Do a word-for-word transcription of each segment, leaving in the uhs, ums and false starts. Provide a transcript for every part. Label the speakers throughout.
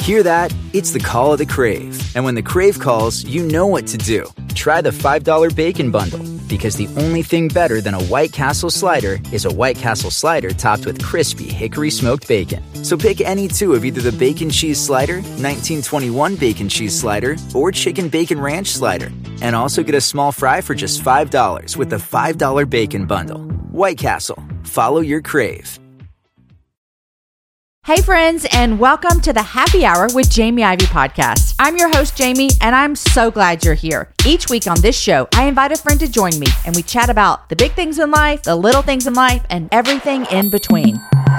Speaker 1: Hear that? It's the call of the Crave. And when the Crave calls, you know what to do. Try the five dollar Bacon Bundle, because the only thing better than a White Castle slider is a White Castle slider topped with crispy hickory smoked bacon. So pick any two of either the Bacon Cheese Slider, nineteen twenty-one Bacon Cheese Slider, or Chicken Bacon Ranch Slider. And also get a small fry for just five dollars with the five dollar Bacon Bundle. White Castle. Follow your Crave.
Speaker 2: Hey friends, and welcome to the Happy Hour with Jamie Ivey podcast. I'm your host, Jamie, and I'm so glad you're here. Each week on this show, I invite a friend to join me, and we chat about the big things in life, the little things in life, and everything in between.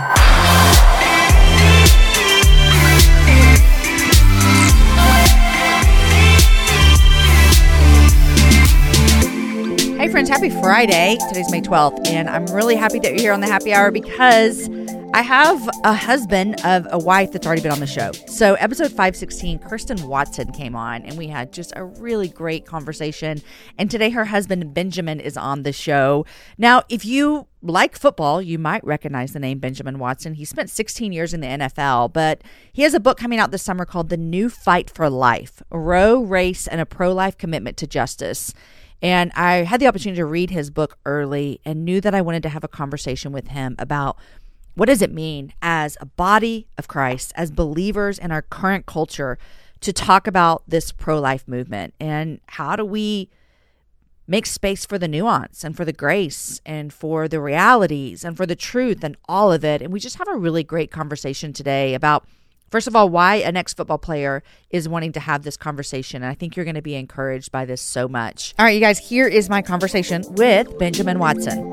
Speaker 2: Hey friends, happy Friday. Today's May twelfth, and I'm really happy that you're here on the Happy Hour because I have a husband of a wife that's already been on the show. So episode five sixteen, Kirsten Watson came on, and we had just a really great conversation. And today her husband, Benjamin, is on the show. Now, if you like football, you might recognize the name Benjamin Watson. He spent sixteen years in the N F L, but he has a book coming out this summer called The New Fight for Life, Roe, Race, and a Pro-Life Commitment to Justice. And I had the opportunity to read his book early and knew that I wanted to have a conversation with him about what does it mean as a body of Christ, as believers in our current culture, to talk about this pro-life movement, and how do we make space for the nuance and for the grace and for the realities and for the truth and all of it. And we just have a really great conversation today about, first of all, why an ex-football player is wanting to have this conversation. And I think you're going to be encouraged by this so much. All right, you guys, here is my conversation with Benjamin Watson.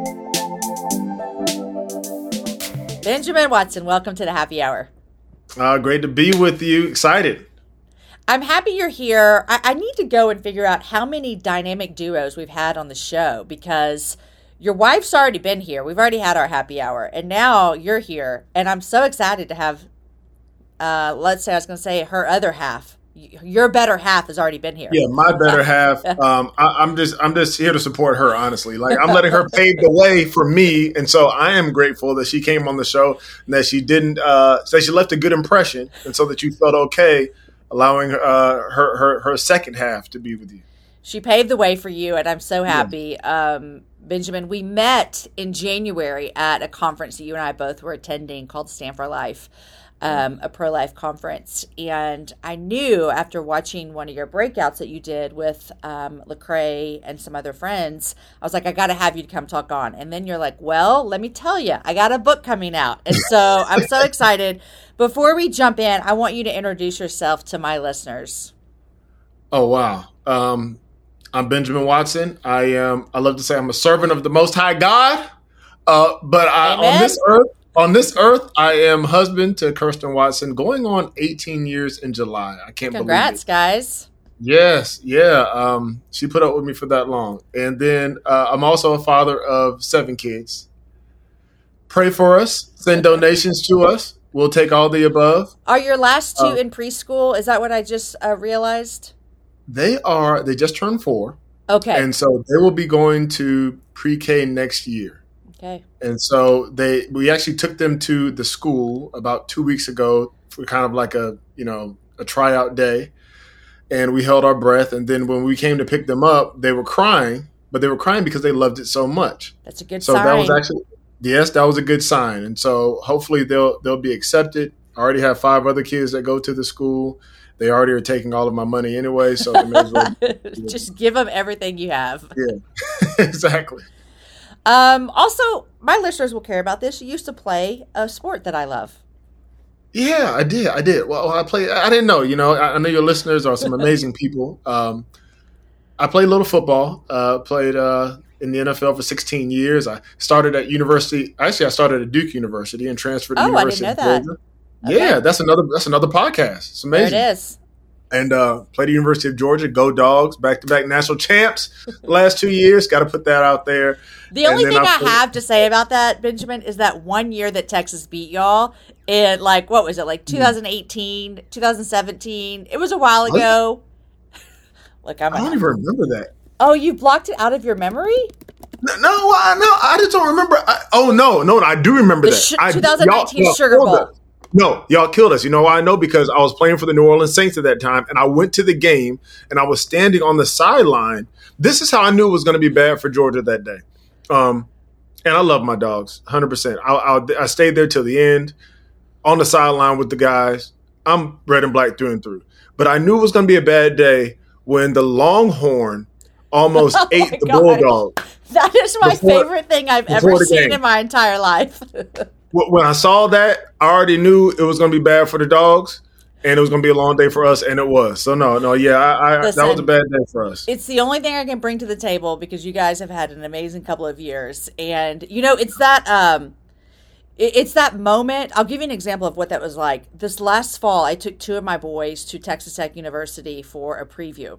Speaker 2: Benjamin Watson, welcome to the Happy Hour.
Speaker 3: Uh, great to be with you. Excited.
Speaker 2: I'm happy you're here. I, I need to go and figure out how many dynamic duos we've had on the show, because your wife's already been here. We've already had our Happy Hour, and now you're here. And I'm so excited to have Uh, let's say I was going to say her other half. Your better half has already been here.
Speaker 3: Yeah, my better half. Um, I, I'm just, I'm just here to support her. Honestly, like I'm letting her pave the way for me, and so I am grateful that she came on the show and that she didn't, uh, that she left a good impression, and so that you felt okay allowing uh, her, her, her second half to be with you.
Speaker 2: She paved the way for you, and I'm so happy. Yeah. Um, Benjamin, we met in January at a conference that you and I both were attending called Stand for Life. Um, a pro-life conference. And I knew after watching one of your breakouts that you did with um, Lecrae and some other friends, I was like, I got to have you to come talk on. And then you're like, well, let me tell you, I got a book coming out. And so I'm so excited. Before we jump in, I want you to introduce yourself to my listeners.
Speaker 3: Oh, wow. Um, I'm Benjamin Watson. I am, I love to say I'm a servant of the Most High God. Uh, but I, on this earth, On this earth, I am husband to Kirsten Watson, going on eighteen years in July. I can't
Speaker 2: Congrats,
Speaker 3: believe it. Congrats,
Speaker 2: guys.
Speaker 3: Yes, yeah. Um, she put up with me for that long. And then uh, I'm also a father of seven kids. Pray for us. Send donations to us. We'll take all the above.
Speaker 2: Are your last two
Speaker 3: uh, in
Speaker 2: preschool? Is that what I just uh, realized?
Speaker 3: They are. They just turned four.
Speaker 2: Okay.
Speaker 3: And so they will be going to pre-K next year.
Speaker 2: Okay.
Speaker 3: And so they, we actually took them to the school about two weeks ago for kind of like a, you know, a tryout day. And we held our breath. And then when we came to pick them up, they were crying, but they were crying because they loved it so much.
Speaker 2: That's a good
Speaker 3: so
Speaker 2: sign.
Speaker 3: So that was actually, yes, that was a good sign. And so hopefully they'll, they'll be accepted. I already have five other kids that go to the school. They already are taking all of my money anyway. So they may as well,
Speaker 2: just give them everything you have.
Speaker 3: Yeah, exactly.
Speaker 2: Um, also, my listeners will care about this. You used to play a sport that I love.
Speaker 3: Yeah, I did. I did. Well, I played. I didn't know. You know, I, I know your listeners are some amazing people. Um, I played a little football. Uh, played uh, in the N F L for sixteen years. I started at university. Actually, I started at Duke University and transferred to
Speaker 2: oh,
Speaker 3: University
Speaker 2: I didn't know
Speaker 3: of Georgia.
Speaker 2: that. Okay.
Speaker 3: Yeah, that's another. That's another podcast. It's amazing.
Speaker 2: There it is.
Speaker 3: And uh, played at University of Georgia. Go Dogs! Back-to-back national champs the last two years. Got to put that out there.
Speaker 2: The only thing I, I have to say about that, Benjamin, is that one year that Texas beat y'all in, like, what was it, like twenty eighteen, twenty seventeen? It was a while ago. Look, I'm
Speaker 3: I don't even remember that.
Speaker 2: Oh, you blocked it out of your memory?
Speaker 3: No, no, I, no, I just don't remember. I, oh, no, no, I do remember
Speaker 2: the
Speaker 3: that.
Speaker 2: sh-
Speaker 3: I,
Speaker 2: twenty nineteen
Speaker 3: y'all,
Speaker 2: Sugar Bowl.
Speaker 3: That. No, y'all killed us. You know why I know? Because I was playing for the New Orleans Saints at that time, and I went to the game, and I was standing on the sideline. This is how I knew it was going to be bad for Georgia that day. Um, and I love my dogs, one hundred percent. I, I, I stayed there till the end, on the sideline with the guys. I'm red and black through and through. But I knew it was going to be a bad day when the Longhorn almost oh ate the gosh. Bulldog.
Speaker 2: That is my before, favorite thing I've ever seen game. in my entire life.
Speaker 3: When I saw that, I already knew it was going to be bad for the dogs, and it was going to be a long day for us, and it was. So, no, no, yeah, I, I, Listen, that was a bad day for us.
Speaker 2: It's the only thing I can bring to the table because you guys have had an amazing couple of years. And, you know, it's that um, it, it's that moment. I'll give you an example of what that was like. This last fall, I took two of my boys to Texas Tech University for a preview.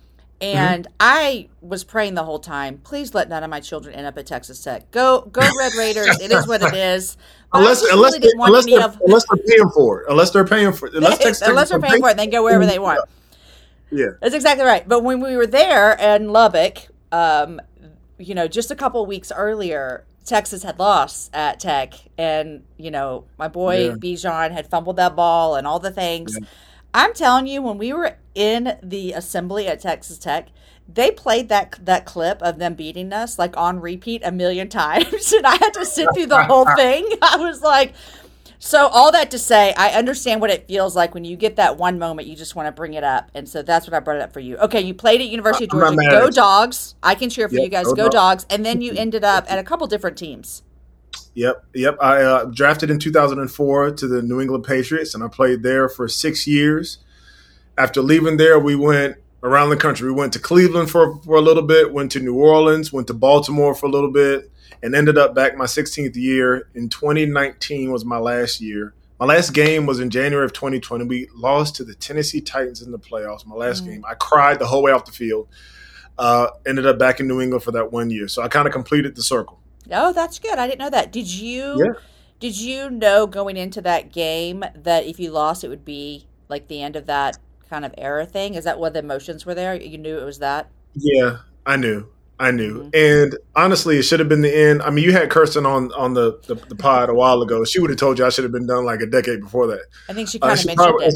Speaker 2: And mm-hmm. I was praying the whole time, please let none of my children end up at Texas Tech. Go go Red Raiders. It is what it is.
Speaker 3: Unless, unless, really they, unless, they're, of, unless they're paying for it. Unless they're paying for it. Unless,
Speaker 2: they, unless they're paying for it, they can go wherever they want.
Speaker 3: Yeah.
Speaker 2: That's exactly right. But when we were there in Lubbock, um, you know, just a couple of weeks earlier, Texas had lost at Tech. And, you know, my boy yeah. Bijan had fumbled that ball and all the things. Yeah. I'm telling you, when we were in the assembly at Texas Tech, they played that that clip of them beating us like on repeat a million times, and I had to sit through the whole thing. I was like, so all that to say, I understand what it feels like when you get that one moment, you just want to bring it up, and so that's what I brought it up for you. Okay, you played at University of Georgia. Go Dogs! I can cheer for yep, you guys. Go, go dogs. dogs! And then you ended up at a couple different teams.
Speaker 3: Yep, yep. I uh, drafted in two thousand four to the New England Patriots, and I played there for six years. After leaving there, we went around the country. We went to Cleveland for, for a little bit, went to New Orleans, went to Baltimore for a little bit, and ended up back my sixteenth year. In twenty nineteen was my last year. My last game was in January of twenty twenty. We lost to the Tennessee Titans in the playoffs, my last mm-hmm. game. I cried the whole way off the field. Uh, ended up back in New England for that one year. So I kind of completed the circle.
Speaker 2: Oh, that's good. I didn't know that. Did you
Speaker 3: yeah.
Speaker 2: Did you know going into that game that if you lost, it would be like the end of that kind of era thing? Is that what the emotions were there? You knew it was that?
Speaker 3: Yeah, I knew. I knew. Mm-hmm. And honestly, it should have been the end. I mean, you had Kirsten on on the, the, the pod a while ago. She would have told you I should have been done like a decade before that.
Speaker 2: I think she kind uh, of she mentioned probably, it,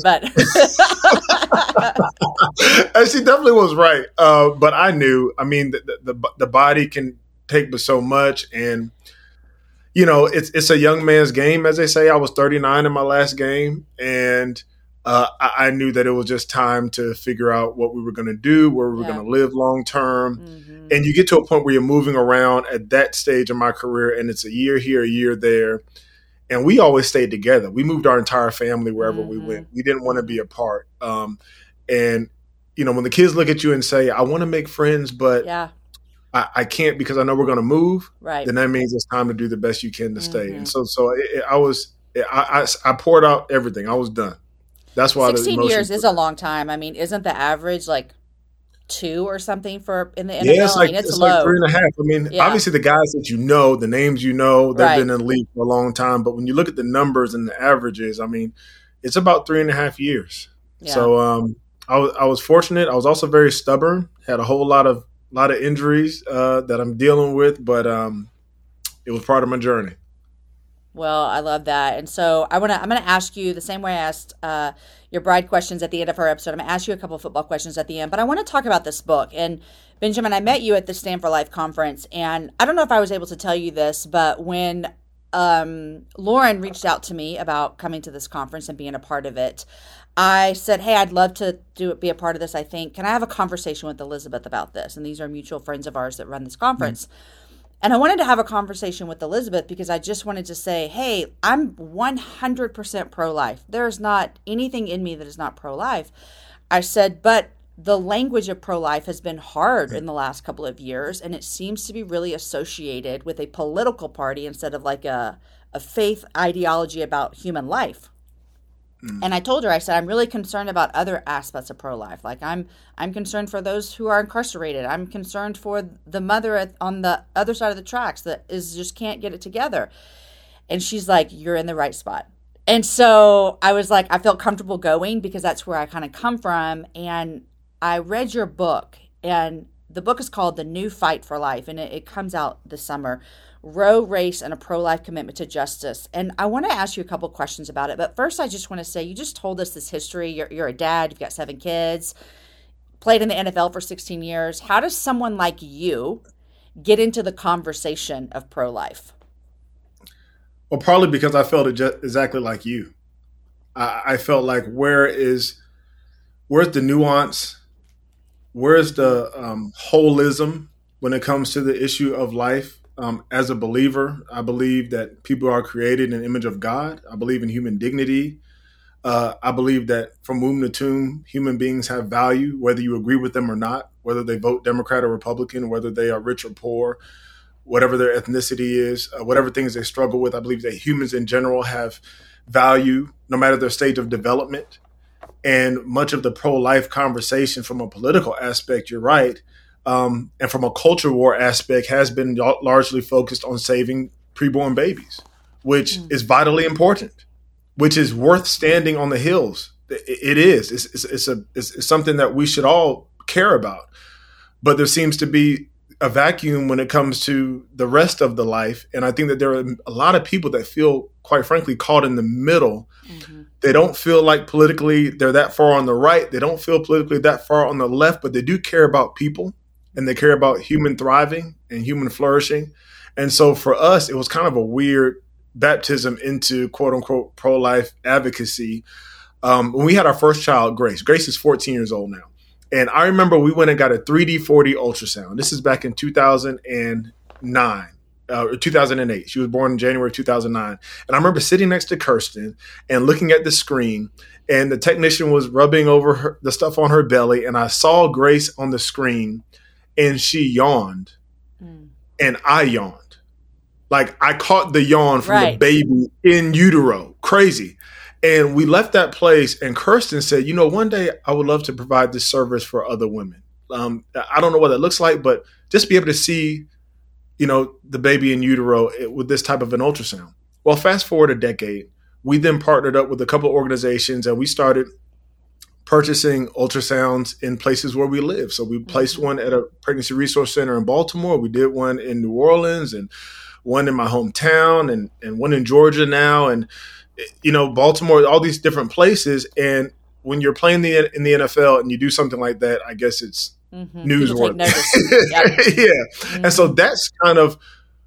Speaker 3: but and she definitely was right. Uh, but I knew. I mean, the, the the body can take but so much, and you know, it's it's a young man's game, as they say. I was thirty-nine in my last game, and Uh, I, I knew that it was just time to figure out what we were going to do, where we were yeah. going to live long term. Mm-hmm. And you get to a point where you're moving around at that stage of my career, and it's a year here, a year there. And we always stayed together. We moved our entire family wherever mm-hmm. we went. We didn't want to be apart. Um, and, you know, when the kids look at you and say, I want to make friends, but
Speaker 2: yeah.
Speaker 3: I, I can't because I know we're going to move,
Speaker 2: right.
Speaker 3: then that means it's time to do the best you can to mm-hmm. stay. And so so it, it, I was I, I, I poured out everything. I was done. That's why
Speaker 2: sixteen years is a long time. I mean, isn't the average like two or something for in the N F L?
Speaker 3: Yeah, it's like,
Speaker 2: I mean, it's,
Speaker 3: it's
Speaker 2: low.
Speaker 3: like three and a half. I mean, yeah. obviously the guys that you know, the names you know, they've
Speaker 2: right.
Speaker 3: been in the league for a long time. But when you look at the numbers and the averages, I mean, it's about three and a half years. Yeah. So um, I was I was fortunate. I was also very stubborn. Had a whole lot of lot of injuries uh, that I'm dealing with, but um, it was part of my journey.
Speaker 2: Well, I love that. And so I want to, I'm going to ask you the same way I asked uh, your bride questions at the end of our episode. I'm going to ask you a couple of football questions at the end, but I want to talk about this book. And Benjamin, I met you at the Stand for Life conference, and I don't know if I was able to tell you this, but when um, Lauren reached out to me about coming to this conference and being a part of it, I said, hey, I'd love to do be a part of this, I think. Can I have a conversation with Elizabeth about this? And these are mutual friends of ours that run this conference. Mm-hmm. And I wanted to have a conversation with Elizabeth because I just wanted to say, hey, I'm one hundred percent pro-life. There's not anything in me that is not pro-life. I said, but the language of pro-life has been hard in the last couple of years, and it seems to be really associated with a political party instead of like a, a faith ideology about human life. Mm. And I told her, I said, I'm really concerned about other aspects of pro-life. Like I'm I'm concerned for those who are incarcerated. I'm concerned for the mother at, on the other side of the tracks that is just can't get it together. And she's like, you're in the right spot. And so I was like, I felt comfortable going because that's where I kind of come from. And I read your book, and the book is called The New Fight for Life, and it, it comes out this summer. Roe, race, and a pro-life commitment to justice. And I want to ask you a couple questions about it. But first, I just want to say, you just told us this history. You're, you're a dad. You've got seven kids. Played in the N F L for sixteen years. How does someone like you get into the conversation of pro-life?
Speaker 3: Well, probably because I felt it just exactly like you. I, I felt like where is where's the nuance? Where's the um, holism when it comes to the issue of life? Um, as a believer, I believe that people are created in the image of God. I believe in human dignity. Uh, I believe that from womb to tomb, human beings have value, whether you agree with them or not, whether they vote Democrat or Republican, whether they are rich or poor, whatever their ethnicity is, uh, whatever things they struggle with. I believe that humans in general have value, no matter their stage of development. And much of the pro-life conversation from a political aspect, you're right, um, and from a culture war aspect has been largely focused on saving preborn babies, which mm. is vitally important, which is worth standing on the hills. It is. It's, it's, it's, a, it's, it's something that we should all care about. But there seems to be a vacuum when it comes to the rest of the life. And I think that there are a lot of people that feel, quite frankly, caught in the middle. Mm-hmm. They don't feel like politically they're that far on the right. They don't feel politically that far on the left, but they do care about people and they care about human thriving and human flourishing. And so for us, it was kind of a weird baptism into quote unquote pro-life advocacy. Um, when we had our first child, Grace, Grace is fourteen years old now. And I remember we went and got a three D, four D ultrasound. This is back in two thousand nine, uh, or two thousand eight. She was born in January two thousand nine. And I remember sitting next to Kirsten and looking at the screen, and the technician was rubbing over her, the stuff on her belly. And I saw Grace on the screen and she yawned mm. and I yawned. Like I caught the yawn from right. the baby in utero. Crazy. And we left that place and Kirsten said, you know, one day I would love to provide this service for other women. Um, I don't know what that looks like, but just be able to see, you know, the baby in utero with this type of an ultrasound. Well, fast forward a decade, we then partnered up with a couple of organizations and we started purchasing ultrasounds in places where we live. So we placed mm-hmm. one at a pregnancy resource center in Baltimore. We did one in New Orleans and one in my hometown and, and one in Georgia now. And, you know, Baltimore, all these different places. And when you're playing the in the N F L and you do something like that, I guess it's mm-hmm. newsworthy. Yep. yeah. Mm-hmm. And so that's kind of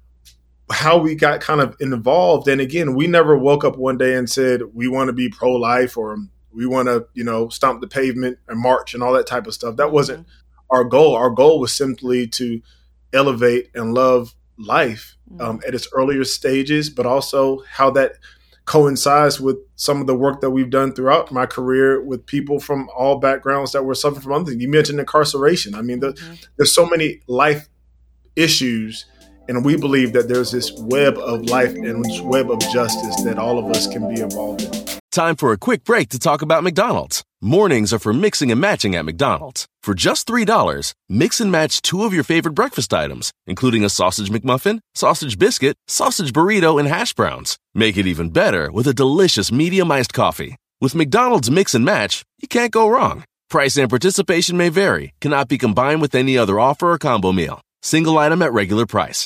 Speaker 3: how we got kind of involved. And again, we never woke up one day and said, we want to be pro-life or we want to, you know, stomp the pavement and march and all that type of stuff. That wasn't mm-hmm. our goal. Our goal was simply to elevate and love life mm-hmm. um, at its earlier stages, but also how that coincides with some of the work that we've done throughout my career with people from all backgrounds that were suffering from other things. You mentioned incarceration. I mean, the, mm-hmm. there's so many life issues, and we believe that there's this web of life and this web of justice that all of us can be involved in.
Speaker 4: Time for a quick break to talk about McDonald's. Mornings are for mixing and matching at McDonald's. For just three dollars, mix and match two of your favorite breakfast items, including a sausage McMuffin, sausage biscuit, sausage burrito, and hash browns. Make it even better with a delicious medium iced coffee. With McDonald's Mix and Match, you can't go wrong. Price and participation may vary, cannot be combined with any other offer or combo meal. Single item at regular price.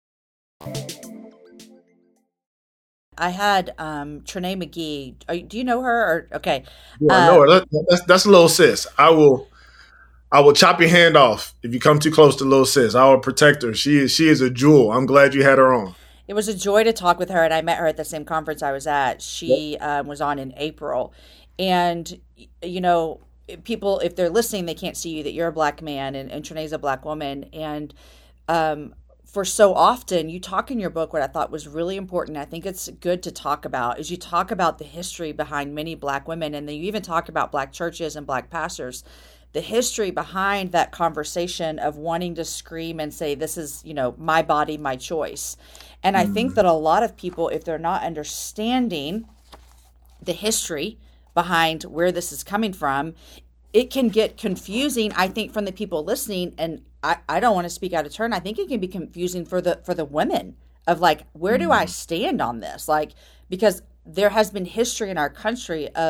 Speaker 2: I had um, Trenae McGee. Are, do you know her? Or, okay,
Speaker 3: yeah, I know her. That, that's that's little sis. I will, I will chop your hand off if you come too close to little sis. I will protect her. She is she is a jewel. I'm glad you had her on.
Speaker 2: It was a joy to talk with her, and I met her at the same conference I was at. She yep. um, was on in April, and you know, people, if they're listening, they can't see you that you're a black man, and, and Trenae's a black woman, and um. For so often, you talk in your book, what I thought was really important, I think it's good to talk about, is you talk about the history behind many black women, and then you even talk about black churches and black pastors, the history behind that conversation of wanting to scream and say, this is, you know, my body, my choice. And I mm. think that a lot of people, if they're not understanding the history behind where this is coming from, it can get confusing, I think, from the people listening. And I, I don't want to speak out of turn. I think it can be confusing for the for the women of like, where do I stand on this? Like, because there has been history in our country of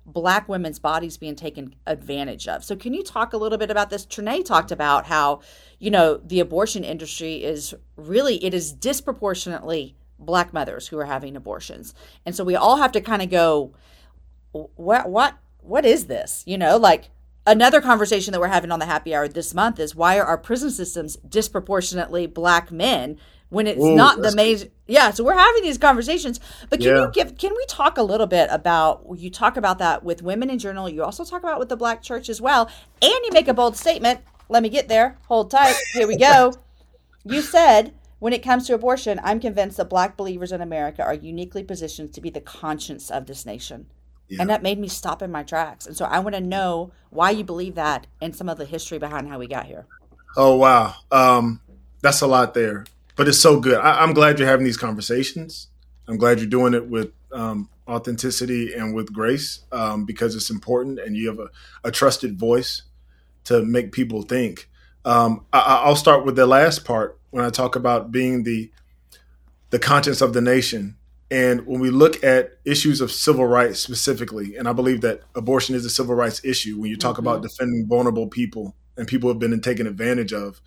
Speaker 2: Black women's bodies being taken advantage of. So can you talk a little bit about this? Trinae talked about how, you know, the abortion industry is really, it is disproportionately Black mothers who are having abortions. And so we all have to kind of go, what, what, what is this? You know, like another conversation that we're having on the happy hour this month is, why are our prison systems disproportionately Black men when it's Ooh, not the major? Yeah. So we're having these conversations, but can yeah. you give, can we talk a little bit about, you talk about that with Women in Journal. You also talk about with the Black church as well. And you make a bold statement. Let me get there. Hold tight. Here we go. You said, when it comes to abortion, I'm convinced that Black believers in America are uniquely positioned to be the conscience of this nation. Yeah. And that made me stop in my tracks. And so I want to know why you believe that and some of the history behind how we got here.
Speaker 3: Oh, wow. Um, that's a lot there. But it's so good. I, I'm glad you're having these conversations. I'm glad you're doing it with um, authenticity and with grace, um, because it's important and you have a, a trusted voice to make people think. Um, I, I'll start with the last part when I talk about being the the conscience of the nation. And when we look at issues of civil rights specifically, and I believe that abortion is a civil rights issue, when you talk mm-hmm. about defending vulnerable people and people who have been taken advantage of,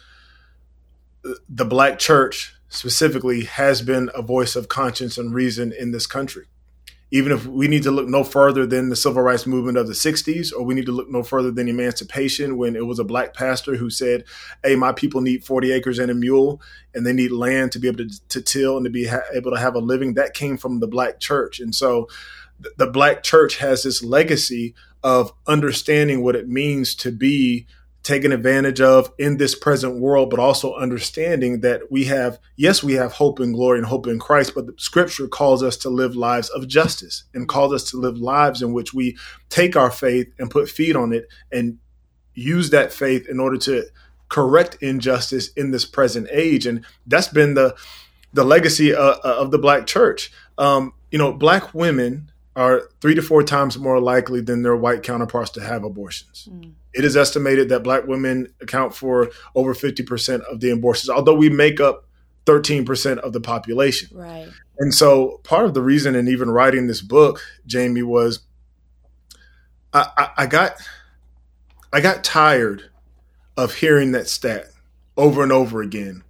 Speaker 3: the Black church specifically has been a voice of conscience and reason in this country. Even if we need to look no further than the civil rights movement of the sixties, or we need to look no further than emancipation, when it was a Black pastor who said, hey, my people need forty acres and a mule, and they need land to be able to, to till and to be ha- able to have a living. That came from the Black church. And so th- the Black church has this legacy of understanding what it means to be taken advantage of in this present world, but also understanding that we have, yes, we have hope and glory and hope in Christ, but the scripture calls us to live lives of justice and calls us to live lives in which we take our faith and put feet on it and use that faith in order to correct injustice in this present age. And that's been the the legacy of, of the Black church. Um, you know, Black women are three to four times more likely than their white counterparts to have abortions. Mm. It is estimated that Black women account for over fifty percent of the abortions, although we make up thirteen percent of the population.
Speaker 2: Right.
Speaker 3: And so part of the reason in even writing this book, Jamie, was I, I, I got I got tired of hearing that stat over and over again,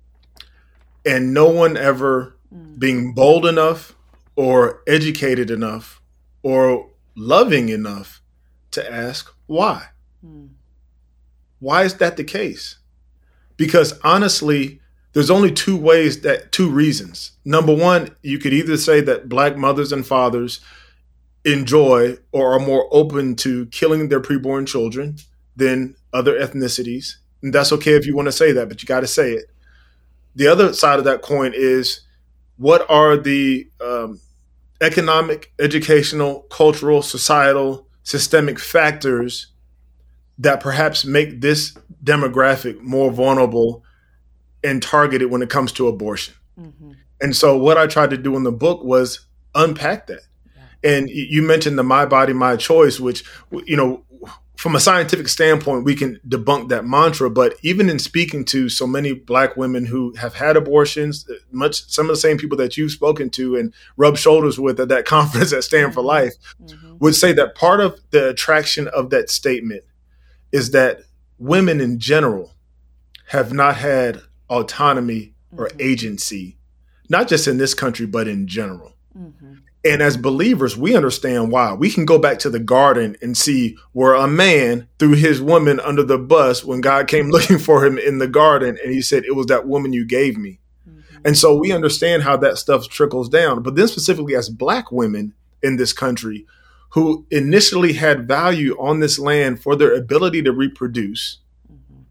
Speaker 3: and no one ever mm. being bold enough or educated enough or loving enough to ask why. Hmm. Why is that the case? Because honestly, there's only two ways that two reasons. Number one, you could either say that Black mothers and fathers enjoy or are more open to killing their preborn children than other ethnicities. And that's okay if you want to say that, but you got to say it. The other side of that coin is, what are the um, economic, educational, cultural, societal, systemic factors that perhaps make this demographic more vulnerable and targeted when it comes to abortion? Mm-hmm. And so what I tried to do in the book was unpack that. Yeah. And you mentioned the My Body, My Choice, which, you know, from a scientific standpoint, we can debunk that mantra. But even in speaking to so many Black women who have had abortions, much some of the same people that you've spoken to and rubbed shoulders with at that conference at Stand for Life, mm-hmm. would say that part of the attraction of that statement is that women in general have not had autonomy or mm-hmm. agency, not just in this country, but in general. Mm-hmm. And as believers, we understand why. We can go back to the garden and see where a man threw his woman under the bus when God came looking for him in the garden. And he said, it was that woman you gave me. Mm-hmm. And so we understand how that stuff trickles down. But then specifically as Black women in this country who initially had value on this land for their ability to reproduce, mm-hmm.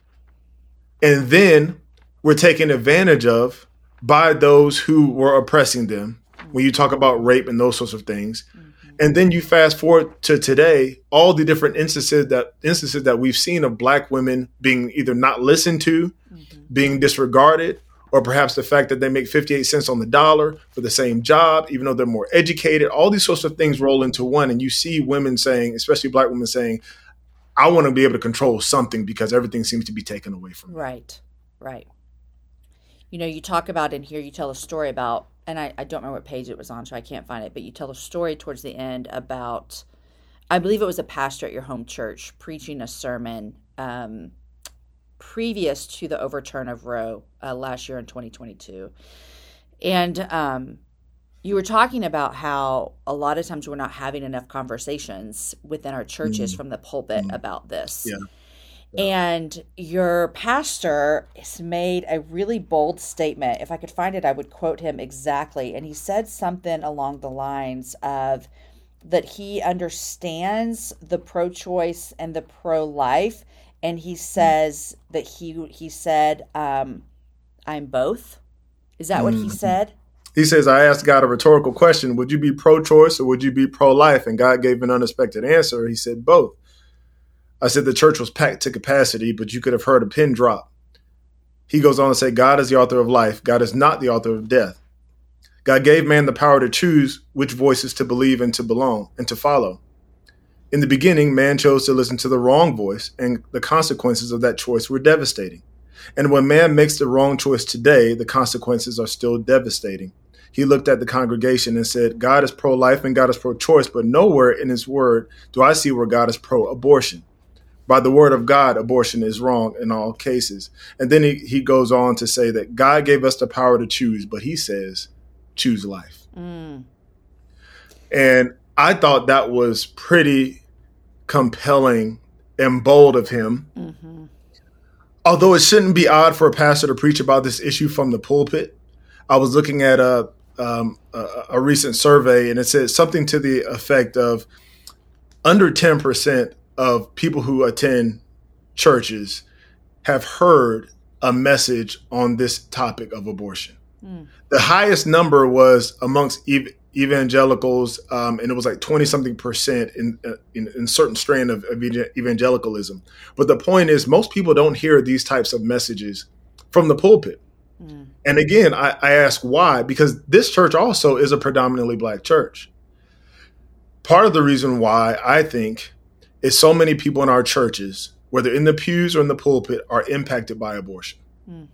Speaker 3: and then were taken advantage of by those who were oppressing them. When you talk about rape and those sorts of things, mm-hmm. and then you fast forward to today, all the different instances that instances that we've seen of Black women being either not listened to, mm-hmm. being disregarded, or perhaps the fact that they make fifty-eight cents on the dollar for the same job, even though they're more educated. All these sorts of things roll into one. And you see women saying, especially Black women saying, I want to be able to control something because everything seems to be taken away from me.
Speaker 2: Right, right. You know, you talk about in here, you tell a story about, and I, I don't remember what page it was on, so I can't find it, but you tell a story towards the end about I believe it was a pastor at your home church preaching a sermon um, previous to the overturn of Roe uh, last year in twenty twenty-two. And um, you were talking about how a lot of times we're not having enough conversations within our churches mm. from the pulpit mm. about this.
Speaker 3: Yeah.
Speaker 2: And your pastor has made a really bold statement. If I could find it, I would quote him exactly. And he said something along the lines of that he understands the pro-choice and the pro-life. And he says that he he said, um, I'm both. Is that what he said?
Speaker 3: He says, I asked God a rhetorical question. Would you be pro-choice or would you be pro-life? And God gave an unexpected answer. He said, both. I said the church was packed to capacity, but you could have heard a pin drop. He goes on to say, God is the author of life. God is not the author of death. God gave man the power to choose which voices to believe and to belong and to follow. In the beginning, man chose to listen to the wrong voice, and the consequences of that choice were devastating. And when man makes the wrong choice today, the consequences are still devastating. He looked at the congregation and said, God is pro-life and God is pro-choice, but nowhere in his word do I see where God is pro-abortion. By the word of God, abortion is wrong in all cases. And then he, he goes on to say that God gave us the power to choose, but he says, choose life. Mm. And I thought that was pretty compelling and bold of him. Mm-hmm. Although it shouldn't be odd for a pastor to preach about this issue from the pulpit. I was looking at a, um, a, a recent survey, and it said something to the effect of under ten percent of people who attend churches have heard a message on this topic of abortion. Mm. The highest number was amongst ev- evangelicals, um, and it was like twenty something percent in, in, in certain strain of, of evangelicalism. But the point is, most people don't hear these types of messages from the pulpit. Mm. And again, I, I ask why, because this church also is a predominantly black church. Part of the reason why I think is so many people in our churches, whether in the pews or in the pulpit, are impacted by abortion. Mm.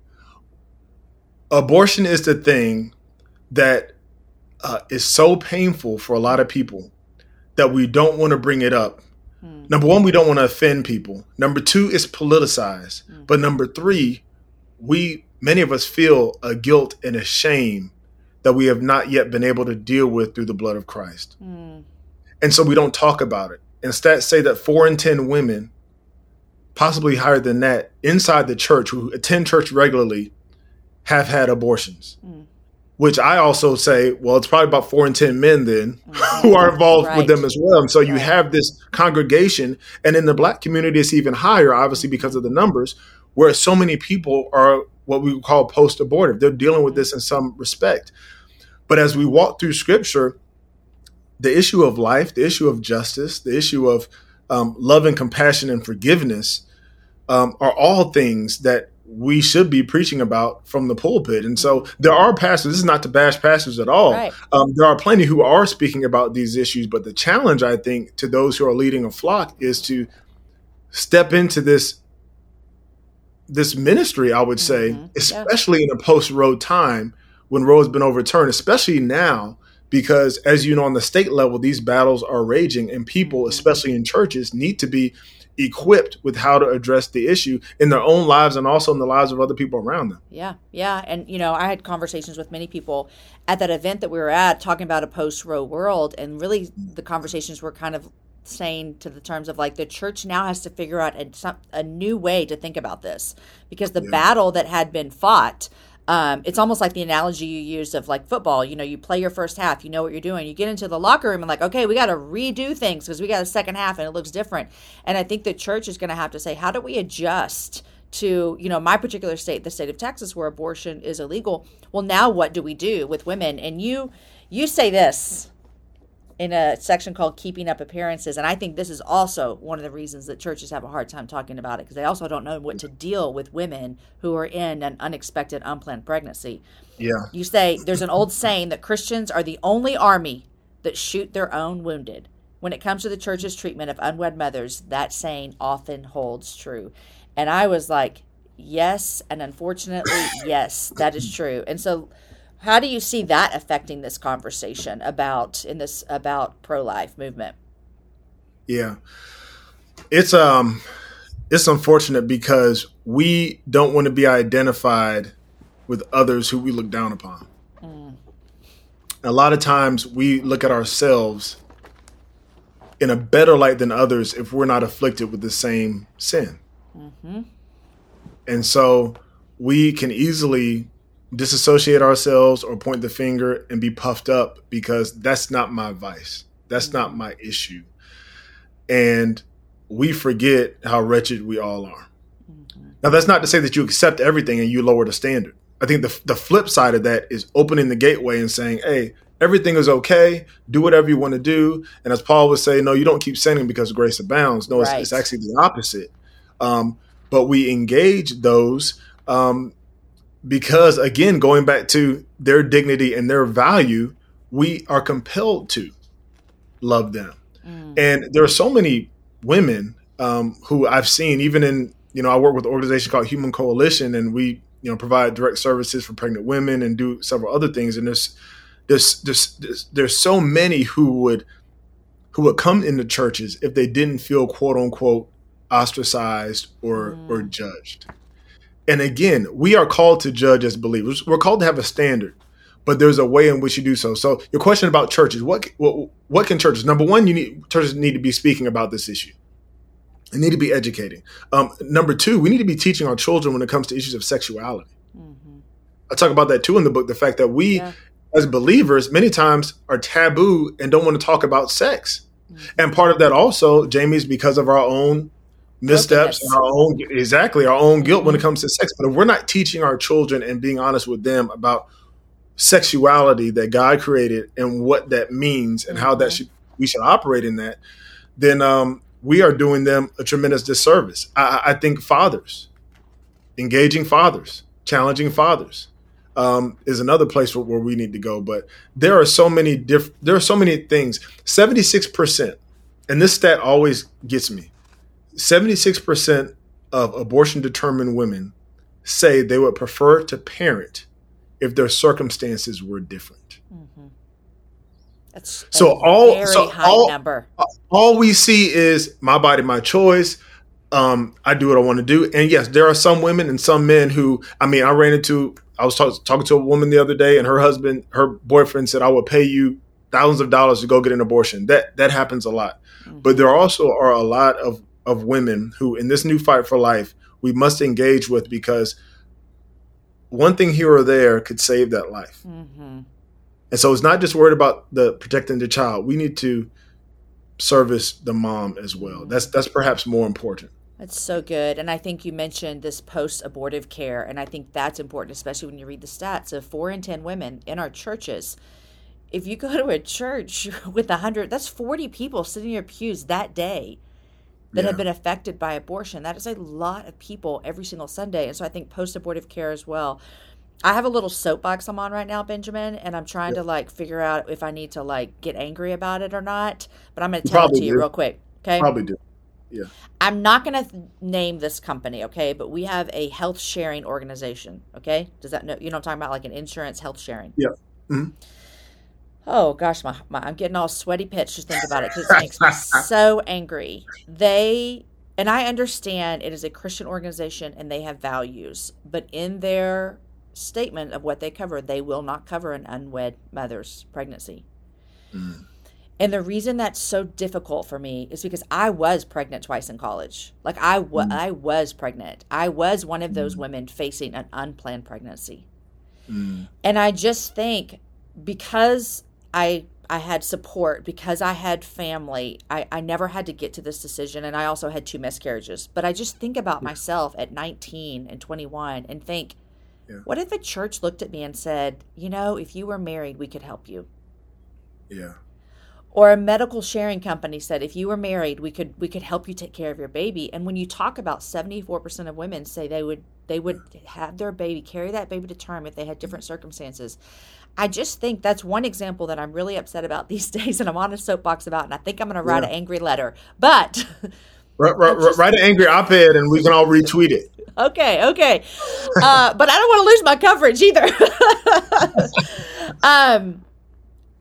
Speaker 3: Abortion is the thing that uh, is so painful for a lot of people that we don't want to bring it up. Mm. Number one, we don't want to offend people. Number two, it's politicized. Mm. But number three, we many of us feel a guilt and a shame that we have not yet been able to deal with through the blood of Christ. Mm. And so we don't talk about it. And stats say that four in ten women, possibly higher than that, inside the church who attend church regularly have had abortions, mm. which I also say, well, it's probably about four in ten men then mm. who are involved right. with them as well. And so you right. have this congregation, and in the black community, it's even higher, obviously, because of the numbers, where so many people are what we would call post-abortive. They're dealing with this in some respect. But as we walk through scripture, the issue of life, the issue of justice, the issue of um, love and compassion and forgiveness um, are all things that we should be preaching about from the pulpit. And so there are pastors, this is not to bash pastors at all. Right. Um, there are plenty who are speaking about these issues. But the challenge, I think, to those who are leading a flock is to step into this this ministry, I would say, mm-hmm. especially yeah. in a post-Roe time when Roe has been overturned, especially now. Because as you know, on the state level, these battles are raging, and people, especially in churches, need to be equipped with how to address the issue in their own lives and also in the lives of other people around them.
Speaker 2: Yeah, yeah. And, you know, I had conversations with many people at that event that we were at talking about a post-Roe world. And really the conversations were kind of saying to the terms of like the church now has to figure out a, a new way to think about this, because the yeah. battle that had been fought, Um, it's almost like the analogy you used of like football. You know, you play your first half, you know what you're doing. You get into the locker room and like, okay, we got to redo things because we got a second half and it looks different. And I think the church is going to have to say, how do we adjust to, you know, my particular state, the state of Texas, where abortion is illegal? Well, now what do we do with women? And you, you say this in a section called Keeping Up Appearances. And I think this is also one of the reasons that churches have a hard time talking about it, because they also don't know what to deal with women who are in an unexpected, unplanned pregnancy.
Speaker 3: Yeah.
Speaker 2: You say there's an old saying that Christians are the only army that shoot their own wounded. When it comes to the church's treatment of unwed mothers, that saying often holds true. And I was like, yes, and unfortunately, yes, that is true. And so how do you see that affecting this conversation about in this about pro-life movement?
Speaker 3: Yeah. It's um it's unfortunate because we don't want to be identified with others who we look down upon. Mm. A lot of times we look at ourselves in a better light than others if we're not afflicted with the same sin. Mm-hmm. And so we can easily disassociate ourselves or point the finger and be puffed up because that's not my vice. That's mm-hmm. not my issue. And we forget how wretched we all are. Mm-hmm. Now, that's not to say that you accept everything and you lower the standard. I think the the flip side of that is opening the gateway and saying, hey, everything is okay. Do whatever you want to do. And as Paul would say, no, you don't keep sinning because grace abounds. No, right. it's, it's actually the opposite. Um, but we engage those um, because, again, going back to their dignity and their value, we are compelled to love them. Mm. And there are so many women um, who I've seen, even in, you know, I work with an organization called Human Coalition, and we, you know, provide direct services for pregnant women and do several other things. And there's, there's, there's, there's, there's so many who would, who would come into churches if they didn't feel quote unquote ostracized or, mm. or judged. And again, we are called to judge as believers. We're called to have a standard, but there's a way in which you do so. So your question about churches, what, what, what can churches, number one, you need, churches need to be speaking about this issue. They need to be educating. Um, number two, we need to be teaching our children when it comes to issues of sexuality. Mm-hmm. I talk about that too in the book, the fact that we yeah. as believers many times are taboo and don't want to talk about sex. Mm-hmm. And part of that also, Jamie, is because of our own missteps, and our own, exactly, our own guilt mm-hmm. when it comes to sex. But if we're not teaching our children and being honest with them about sexuality that God created and what that means and mm-hmm. how that should, we should operate in that, then um, we are doing them a tremendous disservice. I, I think fathers, engaging fathers, challenging fathers um, is another place where, where we need to go. But there are so many different, there are so many things. seventy-six percent, and this stat always gets me, seventy-six percent of abortion-determined women say they would prefer to parent if their circumstances were different. Mm-hmm.
Speaker 2: That's
Speaker 3: so
Speaker 2: a
Speaker 3: all
Speaker 2: very
Speaker 3: so
Speaker 2: high
Speaker 3: all,
Speaker 2: number.
Speaker 3: All we see is my body, my choice. Um, I do what I want to do. And yes, there are some women and some men who, I mean, I ran into, I was talk, talking to a woman the other day, and her husband, her boyfriend said, I will pay you thousands of dollars to go get an abortion. That that happens a lot. Mm-hmm. But there also are a lot of, of women who, in this new fight for life, we must engage with, because one thing here or there could save that life. Mm-hmm. And so it's not just worried about the protecting the child. We need to service the mom as well. That's that's perhaps more important.
Speaker 2: That's so good. And I think you mentioned this post-abortive care. And I think that's important, especially when you read the stats of four in ten women in our churches. If you go to a church with one hundred, that's forty people sitting in your pews that day that yeah. have been affected by abortion. That is a lot of people every single Sunday. And so I think post-abortive care as well. I have a little soapbox I'm on right now, Benjamin, and I'm trying yeah. to like figure out if I need to like get angry about it or not. But I'm going to tell it to you do. real quick. Okay.
Speaker 3: Probably do. Yeah.
Speaker 2: I'm not going to th- name this company. Okay. But we have a health sharing organization. Okay. Does that know, you know, I'm talking about like an insurance health sharing.
Speaker 3: Yeah. Mm-hmm.
Speaker 2: Oh gosh, my, my I'm getting all sweaty pitch to think about it because it makes me so angry. They, and I understand it is a Christian organization and they have values, but in their statement of what they cover, they will not cover an unwed mother's pregnancy. Mm. And the reason that's so difficult for me is because I was pregnant twice in college. Like I, w- mm. I was pregnant. I was one of those mm. women facing an unplanned pregnancy. Mm. And I just think because I I had support, because I had family, I, I never had to get to this decision. And I also had two miscarriages. But I just think about yeah. myself at nineteen and twenty-one and think, yeah. what if a church looked at me and said, you know, if you were married, we could help you?
Speaker 3: Yeah.
Speaker 2: Or a medical sharing company said, if you were married, we could we could help you take care of your baby. And when you talk about seventy-four percent of women say they would they would have their baby, carry that baby to term if they had different circumstances. I just think that's one example that I'm really upset about these days, and I'm on a soapbox about, and I think I'm going to write yeah. an angry letter. But
Speaker 3: write, write, just, write an angry op-ed, and we can all retweet it.
Speaker 2: Okay, okay. Uh, but I don't want to lose my coverage either. um,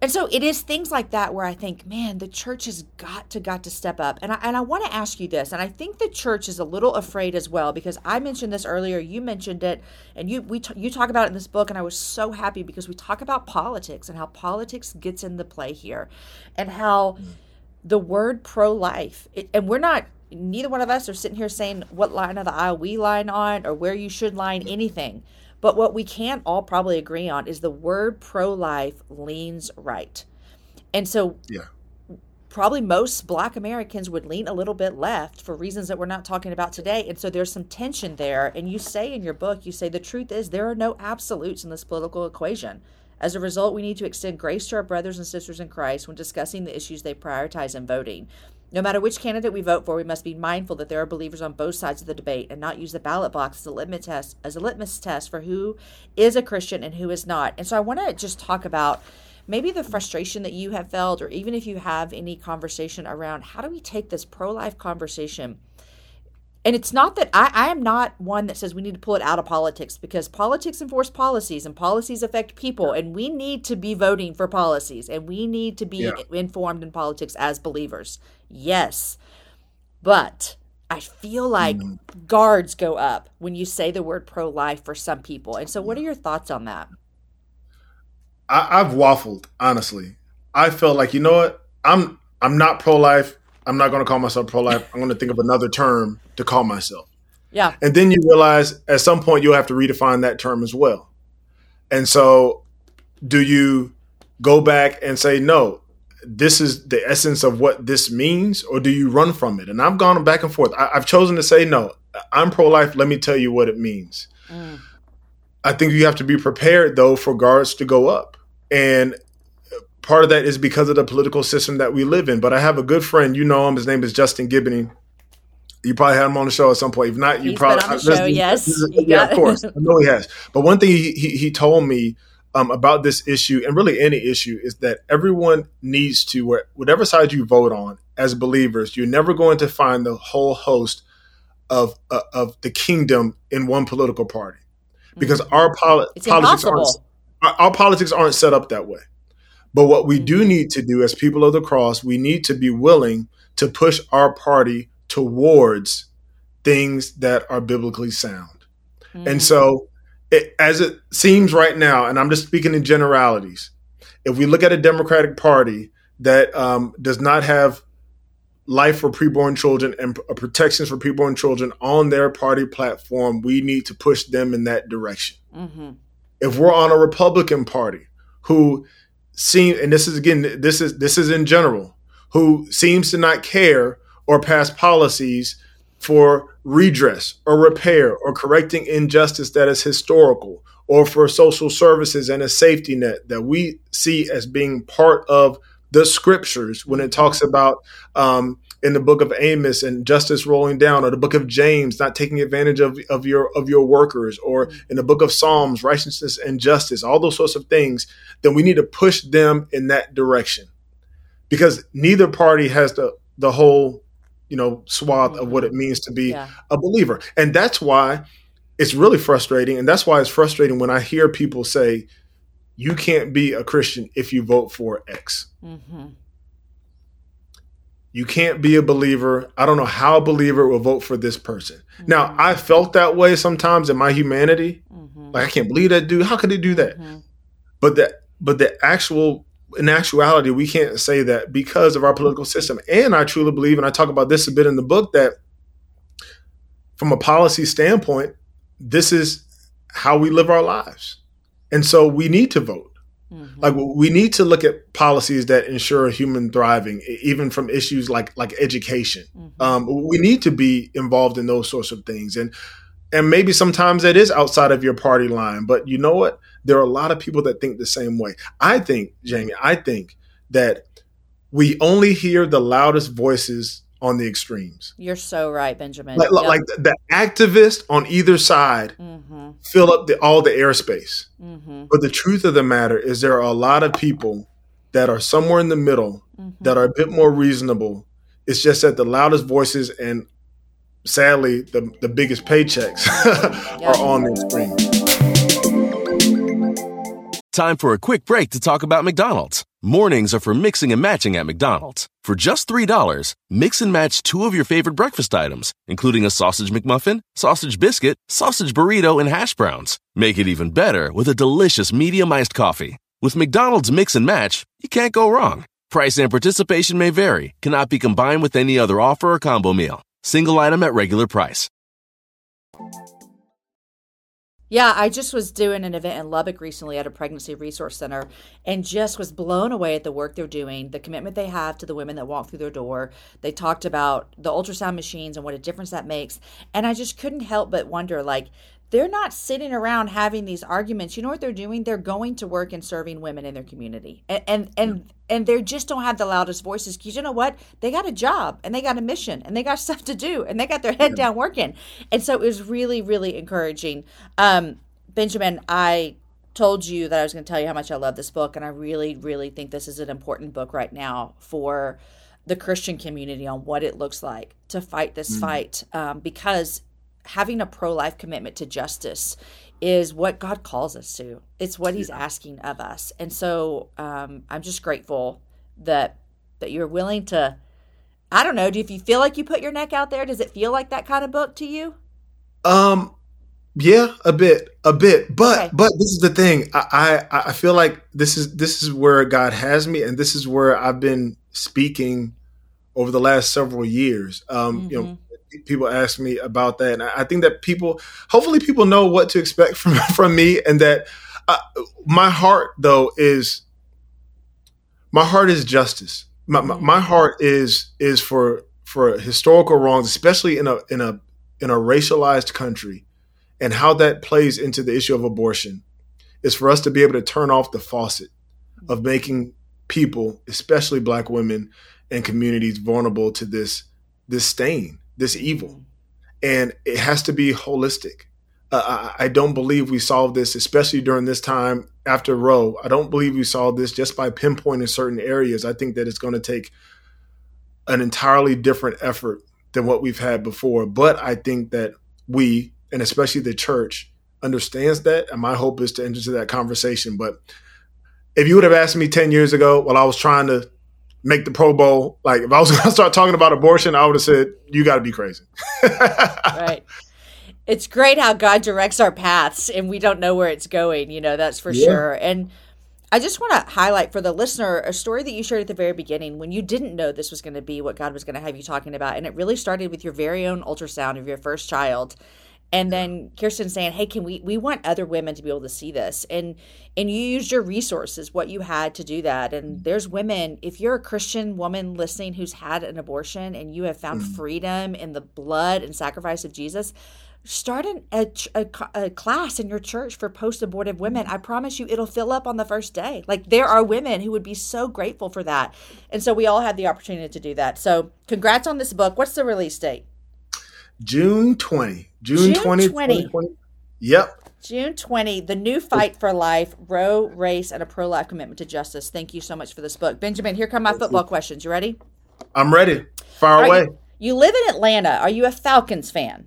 Speaker 2: And so it is things like that where I think, man, the church has got to got to step up. And I, and I want to ask you this, and I think the church is a little afraid as well, because I mentioned this earlier, you mentioned it, and you we t- you talk about it in this book, and I was so happy because we talk about politics and how politics gets into play here, and how mm. the word pro-life, it, and we're not, neither one of us are sitting here saying what line of the aisle we line on or where you should line anything. But what we can all probably agree on is the word pro-life leans right. And so
Speaker 3: yeah.
Speaker 2: probably most Black Americans would lean a little bit left for reasons that we're not talking about today. And so there's some tension there. And you say in your book, you say the truth is there are no absolutes in this political equation. As a result, we need to extend grace to our brothers and sisters in Christ when discussing the issues they prioritize in voting. No matter which candidate we vote for, we must be mindful that there are believers on both sides of the debate and not use the ballot box as a litmus test, as a litmus test for who is a Christian and who is not. And so I want to just talk about maybe the frustration that you have felt, or even if you have any conversation around how do we take this pro-life conversation. And it's not that I, I am not one that says we need to pull it out of politics, because politics enforce policies and policies affect people, and we need to be voting for policies, and we need to be yeah. informed in politics as believers. Yes. But I feel like mm. guards go up when you say the word pro-life for some people. And so what are your thoughts on that?
Speaker 3: I, I've waffled, honestly. I felt like, you know what? I'm I'm not pro-life. I'm not going to call myself pro-life. I'm going to think of another term to call myself.
Speaker 2: Yeah.
Speaker 3: And then you realize at some point you'll have to redefine that term as well. And so do you go back and say, no, this is the essence of what this means, or do you run from it? And I've gone back and forth. I, I've chosen to say, no, I'm pro-life. Let me tell you what it means. Mm. I think you have to be prepared, though, for guards to go up. And part of that is because of the political system that we live in. But I have a good friend, you know him. His name is Justin Giboney. You probably had him on the show at some point. If not, you
Speaker 2: He's
Speaker 3: probably
Speaker 2: been on the show. Yes,
Speaker 3: yeah, of course. I know he has. But one thing he he, he told me um, about this issue, and really any issue, is that everyone needs to, whatever side you vote on, as believers, you're never going to find the whole host of uh, of the kingdom in one political party, because mm-hmm. our poli- politics aren't our, our politics aren't set up that way. But what we do need to do as people of the cross, we need to be willing to push our party towards things that are biblically sound. Mm. And so it, as it seems right now, and I'm just speaking in generalities, if we look at a Democratic Party that um, does not have life for preborn children and uh, protections for preborn children on their party platform, we need to push them in that direction. Mm-hmm. If we're on a Republican Party who seem, and this is again, this is this is in general, who seems to not care or pass policies for redress or repair or correcting injustice that is historical, or for social services and a safety net that we see as being part of the scriptures when it talks about um, in the book of Amos and justice rolling down, or the book of James not taking advantage of, of your of your workers, or in the book of Psalms, righteousness and justice, all those sorts of things, then we need to push them in that direction, because neither party has the the whole, you know, swath of what it means to be yeah. a believer. And that's why it's really frustrating. And that's why it's frustrating when I hear people say, you can't be a Christian if you vote for X. Mm-hmm. You can't be a believer. I don't know how a believer will vote for this person. Mm-hmm. Now, I felt that way sometimes in my humanity. Mm-hmm. Like, I can't believe that dude. How could they do that? Mm-hmm. But the, but the actual, in actuality, we can't say that because of our political system. And I truly believe, and I talk about this a bit in the book, that from a policy standpoint, this is how we live our lives. And so we need to vote. Mm-hmm. Like, we need to look at policies that ensure human thriving, even from issues like like education. Mm-hmm. Um, we need to be involved in those sorts of things. And and maybe sometimes that is outside of your party line. But you know what? There are a lot of people that think the same way. I think, Jamie, I think that we only hear the loudest voices on the extremes.
Speaker 2: You're so right, Benjamin.
Speaker 3: Like, yep. like the, the activists on either side mm-hmm. fill up the, all the airspace. Mm-hmm. But the truth of the matter is there are a lot of people that are somewhere in the middle mm-hmm. that are a bit more reasonable. It's just that the loudest voices and sadly the, the biggest paychecks yep. are on the extreme.
Speaker 4: Time for a quick break to talk about McDonald's. Mornings are for mixing and matching at McDonald's. For just three dollars, mix and match two of your favorite breakfast items, including a sausage McMuffin, sausage biscuit, sausage burrito, and hash browns. Make it even better with a delicious medium iced coffee. With McDonald's Mix and Match, you can't go wrong. Price and participation may vary, cannot be combined with any other offer or combo meal. Single item at regular price.
Speaker 2: Yeah, I just was doing an event in Lubbock recently at a pregnancy resource center and just was blown away at the work they're doing, the commitment they have to the women that walk through their door. They talked about the ultrasound machines and what a difference that makes. And I just couldn't help but wonder, like, they're not sitting around having these arguments. You know what they're doing? They're going to work and serving women in their community. And and and, and they just don't have the loudest voices because you know what? They got a job and they got a mission and they got stuff to do and they got their head down working. And so it was really, really encouraging. Um, Benjamin, I told you that I was going to tell you how much I love this book. And I really, really think this is an important book right now for the Christian community on what it looks like to fight this mm. fight um, because having a pro-life commitment to justice is what God calls us to. It's what he's asking of us. And so um, I'm just grateful that that you're willing to, I don't know, do if you feel like you put your neck out there, does it feel like that kind of book to you?
Speaker 3: Um, yeah, a bit, a bit. But
Speaker 2: Okay.
Speaker 3: but this is the thing. I, I I feel like this is this is where God has me, and this is where I've been speaking over the last several years. Um, you know, people ask me about that, and I think that people, hopefully, people know what to expect from from me, and that uh, my heart, though, is my heart is justice. My, my my heart is is for for historical wrongs, especially in a in a in a racialized country, and how that plays into the issue of abortion. Is for us to be able to turn off the faucet of making people, especially Black women and communities, vulnerable to this this stain. This evil, and it has to be holistic. Uh, I, I don't believe we solve this, especially during this time after Roe. I don't believe we solve this just by pinpointing certain areas. I think that it's going to take an entirely different effort than what we've had before. But I think that we, and especially the church, understands that. And my hope is to enter into that conversation. But if you would have asked me ten years ago while I was trying to make the Pro Bowl, like if I was going to start talking about abortion, I would have said, you got to be crazy.
Speaker 2: Right. It's great how God directs our paths and we don't know where it's going, you know, that's for
Speaker 3: Yeah.
Speaker 2: sure. And I just want to highlight for the listener a story that you shared at the very beginning when you didn't know this was going to be what God was going to have you talking about. And it really started with your very own ultrasound of your first child. And then Kirsten saying, hey, can we, we want other women to be able to see this. And, and you used your resources, what you had to do that. And there's women, if you're a Christian woman listening who's had an abortion and you have found mm. freedom in the blood and sacrifice of Jesus, start an, a, a, a class in your church for post-abortive women. I promise you it'll fill up on the first day. Like there are women who would be so grateful for that. And so we all had the opportunity to do that. So congrats on this book. What's the release date?
Speaker 3: June twentieth. June twentieth.
Speaker 2: twenty twenty.
Speaker 3: Yep.
Speaker 2: June twentieth, The New Fight for Life, Roe, Race, and a Pro-Life Commitment to Justice. Thank you so much for this book. Benjamin, here come my football questions. You ready?
Speaker 3: I'm ready. Fire away.
Speaker 2: You, you live in Atlanta. Are you a Falcons fan?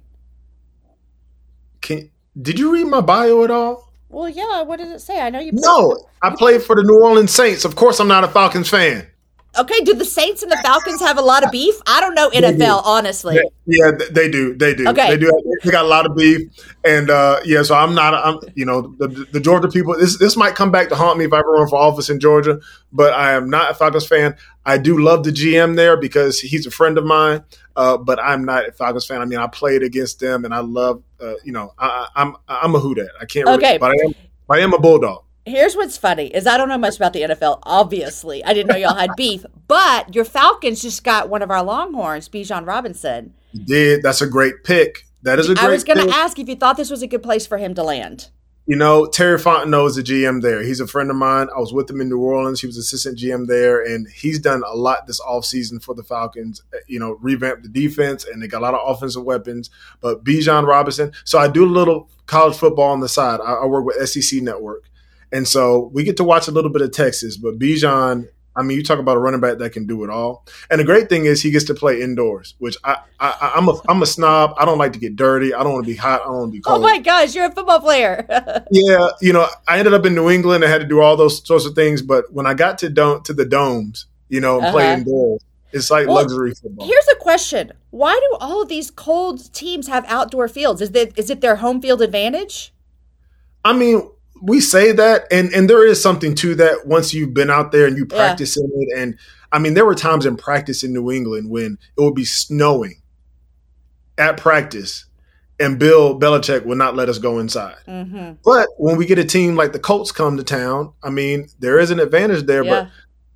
Speaker 3: Can, did you read my bio at all?
Speaker 2: Well, yeah. What does it say? I know you.
Speaker 3: No, I played for the New Orleans Saints. Of course, I'm not a Falcons fan.
Speaker 2: Okay, do the Saints and the Falcons have a lot of beef? I don't know N F L, honestly.
Speaker 3: They, yeah, they do. They do.
Speaker 2: Okay.
Speaker 3: They do. They got a lot of beef. And, uh, yeah, so I'm not, I'm, you know, the, the Georgia people, this this might come back to haunt me if I ever run for office in Georgia, but I am not a Falcons fan. I do love the G M there because he's a friend of mine, uh, but I'm not a Falcons fan. I mean, I played against them, and I love, uh, you know, I, I'm I'm a who dat. I can't really,
Speaker 2: okay.
Speaker 3: but I am, I am a Bulldog.
Speaker 2: Here's what's funny is I don't know much about the N F L, obviously. I didn't know y'all had beef. But your Falcons just got one of our Longhorns, Bijan Robinson.
Speaker 3: You did. That's a great pick. That is a great pick.
Speaker 2: I was going to ask if you thought this was a good place for him to land.
Speaker 3: You know, Terry Fontenot is the G M there. He's a friend of mine. I was with him in New Orleans. He was assistant G M there, and he's done a lot this offseason for the Falcons, you know, revamped the defense, and they got a lot of offensive weapons. But Bijan Robinson, so I do a little college football on the side. I, I work with S E C Network. And so we get to watch a little bit of Texas, but Bijan I mean, you talk about a running back that can do it all. And the great thing is he gets to play indoors, which I, I, I'm a I'm a snob. I don't like to get dirty. I don't want to be hot. I don't want to be cold.
Speaker 2: Oh, my gosh, you're a football player.
Speaker 3: Yeah, you know, I ended up in New England. I had to do all those sorts of things. But when I got to dome, to the domes, you know, and uh-huh. play indoors, it's like well, luxury football.
Speaker 2: Here's a question. Why do all of these cold teams have outdoor fields? Is it, is it their home field advantage?
Speaker 3: I mean, we say that, and, and there is something to that once you've been out there and you practice yeah. in it. And, I mean, there were times in practice in New England when it would be snowing at practice, and Bill Belichick would not let us go inside. Mm-hmm. But when we get a team like the Colts come to town, I mean, there is an advantage there, yeah. but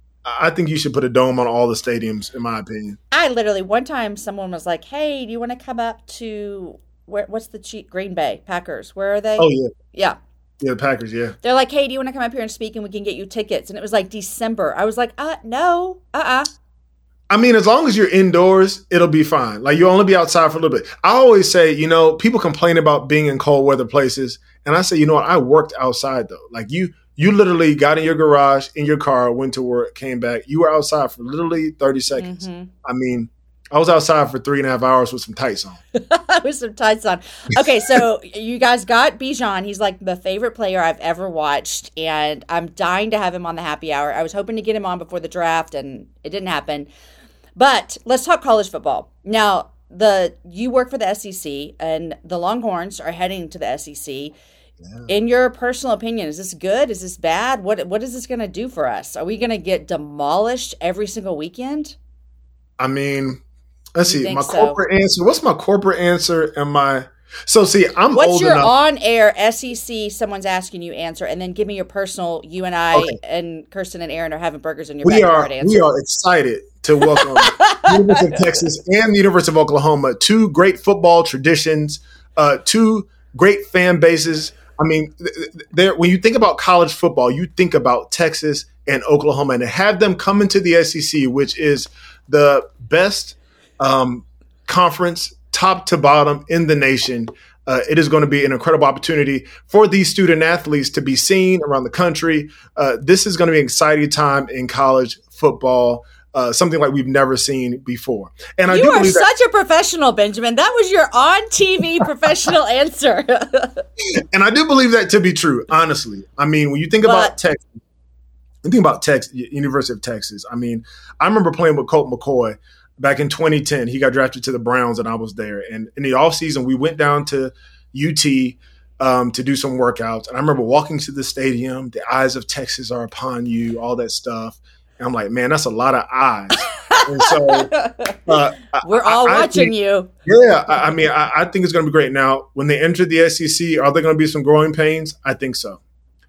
Speaker 3: I think you should put a dome on all the stadiums, in my opinion.
Speaker 2: I literally, one time someone was like, hey, do you want to come up to, where? what's the cheap, Green Bay Packers? Where are they?
Speaker 3: Oh, yeah.
Speaker 2: Yeah.
Speaker 3: Yeah, the Packers, yeah.
Speaker 2: They're like, hey, do you want to come up here and speak and we can get you tickets? And it was like December. I was like, uh, no, uh-uh.
Speaker 3: I mean, as long as you're indoors, it'll be fine. Like, you'll only be outside for a little bit. I always say, you know, people complain about being in cold weather places. And I say, you know what? I worked outside, though. Like, you you literally got in your garage, in your car, went to work, came back. You were outside for literally thirty seconds. Mm-hmm. I mean, I was outside for three and a half hours with some tights on.
Speaker 2: With some tights on. Okay, so you guys got Bijan. He's like the favorite player I've ever watched, and I'm dying to have him on the happy hour. I was hoping to get him on before the draft, and it didn't happen. But let's talk college football. Now, the you work for the S E C, and the Longhorns are heading to the S E C. Yeah. In your personal opinion, is this good? Is this bad? What What is this going to do for us? Are we going to get demolished every single weekend?
Speaker 3: I mean, let's see. My so? corporate answer. What's my corporate answer? And my so see. I'm
Speaker 2: What's
Speaker 3: old
Speaker 2: your
Speaker 3: enough.
Speaker 2: on-air S E C? Someone's asking you answer, and then give me your personal. You and I okay. and Kirsten and Aaron are having burgers in your
Speaker 3: we
Speaker 2: backyard.
Speaker 3: Are,
Speaker 2: answer.
Speaker 3: We are excited to welcome the University of Texas and the University of Oklahoma, two great football traditions, uh, two great fan bases. I mean, there. When you think about college football, you think about Texas and Oklahoma, and to have them come into the S E C, which is the best um, conference, top to bottom in the nation. Uh, it is going to be an incredible opportunity for these student athletes to be seen around the country. Uh, this is going to be an exciting time in college football. Uh, something like we've never seen before. And I
Speaker 2: you
Speaker 3: do
Speaker 2: are
Speaker 3: believe
Speaker 2: such
Speaker 3: that,
Speaker 2: a professional, Benjamin. That was your on-T V professional answer.
Speaker 3: And I do believe that to be true, honestly. I mean, when you think but, about Texas, you think about Texas, University of Texas. I mean, I remember playing with Colt McCoy back in twenty ten. He got drafted to the Browns, and I was there. And in the offseason, we went down to U T um, to do some workouts. And I remember walking to the stadium. The eyes of Texas are upon you, all that stuff. And I'm like, man, that's a lot of eyes. And so uh,
Speaker 2: we're all
Speaker 3: I, I
Speaker 2: watching
Speaker 3: think,
Speaker 2: you.
Speaker 3: Yeah, I, I mean, I, I think it's going to be great. Now, when they enter the S E C, are there going to be some growing pains? I think so.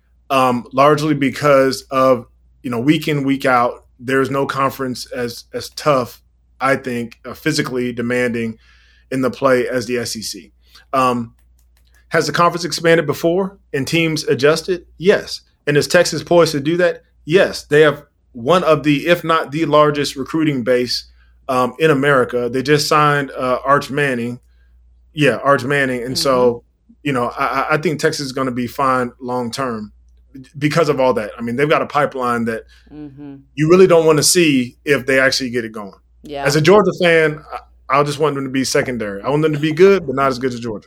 Speaker 3: Um, largely because of, you know, week in, week out, there's no conference as as tough, I think, uh, physically demanding in the play as the S E C. Um, has the conference expanded before and teams adjusted? Yes. And is Texas poised to do that? Yes. They have one of the, if not the largest recruiting base um, in America. They just signed uh, Arch Manning. Yeah, Arch Manning. And mm-hmm. so, you know, I, I think Texas is going to be fine long term because of all that. I mean, they've got a pipeline that mm-hmm. you really don't want to see if they actually get it going.
Speaker 2: Yeah.
Speaker 3: As a Georgia fan, I, I just want them to be secondary. I want them to be good, but not as good as Georgia.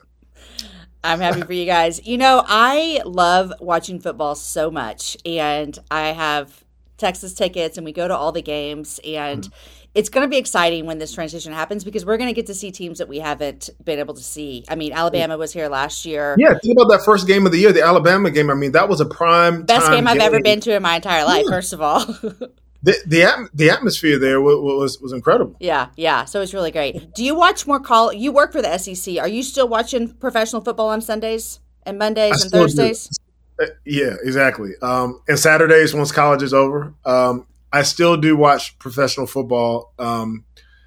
Speaker 2: I'm happy for you guys. You know, I love watching football so much, and I have Texas tickets, and we go to all the games, and mm-hmm. it's going to be exciting when this transition happens because we're going to get to see teams that we haven't been able to see. I mean, Alabama was here last year.
Speaker 3: Yeah, think about that first game of the year, the Alabama game. I mean, that was a prime
Speaker 2: best
Speaker 3: time
Speaker 2: game I've
Speaker 3: game.
Speaker 2: ever been to in my entire life, yeah. first of all.
Speaker 3: The the, at, the atmosphere there was, was was incredible.
Speaker 2: Yeah, yeah. So it's really great. Do you watch more call? You work for the S E C. Are you still watching professional football on Sundays and Mondays I and Thursdays?
Speaker 3: Do. Yeah, exactly. Um, and Saturdays once college is over, um, I still do watch professional football. Um,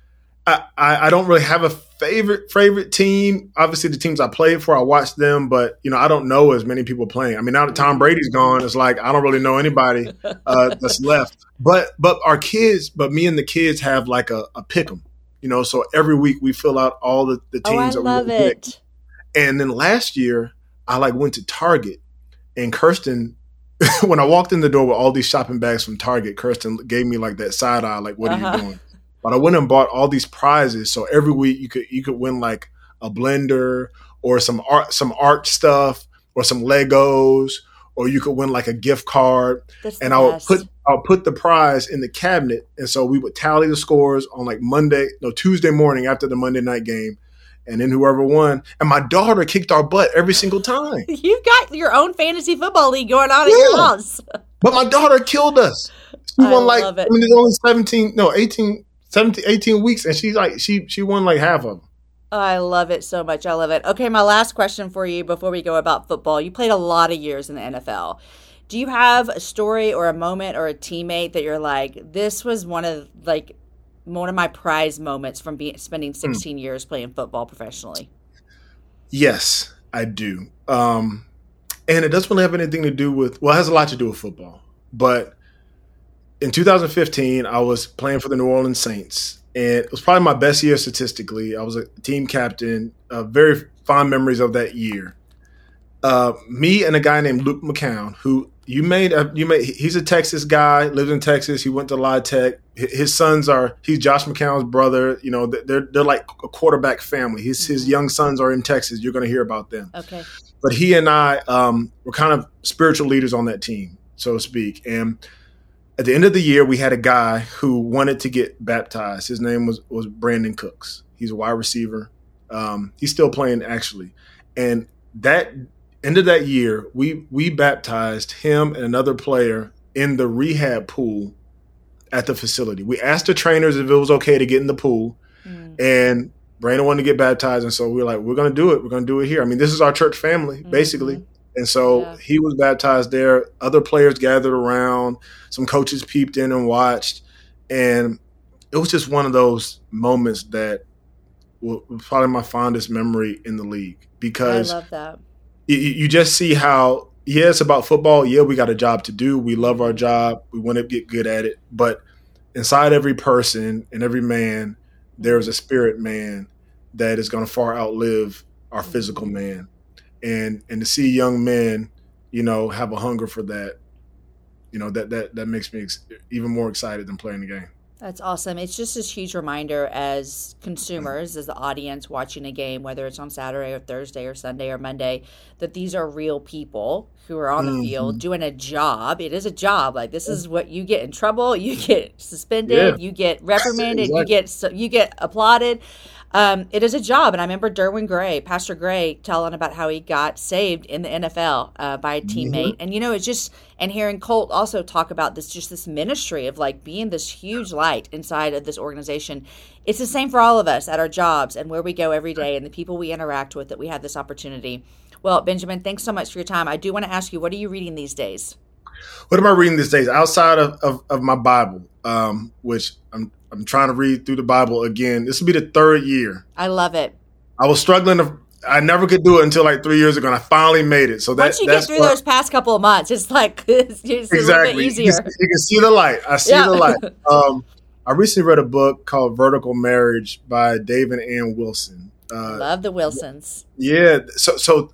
Speaker 3: I, I I don't really have a favorite favorite team. Obviously, the teams I played for, I watch them, but you know, I don't know as many people playing. I mean, now that Tom Brady's gone, it's like I don't really know anybody uh, that's left. But but our kids, but me and the kids have like a, a pick 'em, you know. So every week we fill out all the, the teams.
Speaker 2: Oh, I
Speaker 3: that
Speaker 2: love
Speaker 3: we
Speaker 2: it.
Speaker 3: Pick. And then last year, I like went to Target, and Kirsten when I walked in the door with all these shopping bags from Target, Kirsten gave me like that side eye, like, what
Speaker 2: uh-huh.
Speaker 3: are you doing? But I went and bought all these prizes. So every week you could you could win like a blender or some art some art stuff or some Legos, or you could win like a gift card.
Speaker 2: That's
Speaker 3: and
Speaker 2: the
Speaker 3: I would
Speaker 2: best.
Speaker 3: put I'll put the prize in the cabinet. And so we would tally the scores on like Monday, no, Tuesday morning after the Monday night game. And then whoever won. And my daughter kicked our butt every single time.
Speaker 2: You've got your own fantasy football league going on
Speaker 3: Yeah.
Speaker 2: at your house.
Speaker 3: But my daughter killed us. She
Speaker 2: I
Speaker 3: won like,
Speaker 2: love it.
Speaker 3: I mean, it's only seventeen, no, eighteen, seventeen, eighteen weeks. And she's like, she she won like half of them.
Speaker 2: I love it so much. I love it. Okay, my last question for you before we go about football. You played a lot of years in the N F L. Do you have a story or a moment or a teammate that you're like, this was one of like one of my prize moments from being spending sixteen mm. years playing football professionally?
Speaker 3: Yes, I do. Um, and it doesn't really have anything to do with, well, it has a lot to do with football. But in two thousand fifteen, I was playing for the New Orleans Saints. And it was probably my best year statistically. I was a team captain, uh, very fond memories of that year. Uh, me and a guy named Luke McCown, who you made, uh, you made, he's a Texas guy, lives in Texas. He went to La Tech. His sons are, he's Josh McCown's brother. You know, they're they're like a quarterback family. His mm-hmm. his young sons are in Texas. You're going to hear about them.
Speaker 2: Okay.
Speaker 3: But he and I um, were kind of spiritual leaders on that team, so to speak. And at the end of the year, we had a guy who wanted to get baptized. His name was was Brandon Cooks. He's a wide receiver. Um, he's still playing, actually. And that end of that year, we we baptized him and another player in the rehab pool at the facility. We asked the trainers if it was okay to get in the pool, mm. and Brandon wanted to get baptized. And so we were like, we're going to do it. We're going to do it here. I mean, this is our church family, mm-hmm. basically. And so yeah. he was baptized there. Other players gathered around. Some coaches peeped in and watched. And it was just one of those moments that was probably my fondest memory in the league. Because
Speaker 2: I love that.
Speaker 3: You, you just see how, yeah, it's about football. Yeah, we got a job to do. We love our job. We want to get good at it. But inside every person and every man, there's a spirit man that is going to far outlive our physical man. And and to see young men, you know, have a hunger for that, you know, that that, that makes me ex- even more excited than playing the game.
Speaker 2: That's awesome. It's just this huge reminder as consumers, as the audience watching a game, whether it's on Saturday or Thursday or Sunday or Monday, that these are real people who are on the mm-hmm. field doing a job. It is a job. Like, this is what you get in trouble. You get suspended. Yeah. You get reprimanded. Exactly. You get you get applauded. Um, it is a job. And I remember Derwin Gray, Pastor Gray, telling about how he got saved in the N F L uh, by a teammate. Mm-hmm. And, you know, it's just, and hearing Colt also talk about this, just this ministry of like being this huge light inside of this organization. It's the same for all of us at our jobs and where we go every day and the people we interact with, that we have this opportunity. Well, Benjamin, thanks so much for your time. I do want to ask you, what are you reading these days?
Speaker 3: What am I reading these days outside of, of, of my Bible, um, which I'm I'm trying to read through the Bible again. This will be the third year.
Speaker 2: I love it.
Speaker 3: I was struggling to – I never could do it until like three years ago, and I finally made it. So that,
Speaker 2: Once you
Speaker 3: that's
Speaker 2: get through what, those past couple of months, it's like it's, it's
Speaker 3: exactly.
Speaker 2: a little bit easier.
Speaker 3: You can, you can see the light. I see yeah. the light. Um, I recently read a book called Vertical Marriage by Dave and Ann Wilson. Uh,
Speaker 2: love the Wilsons.
Speaker 3: Yeah. So so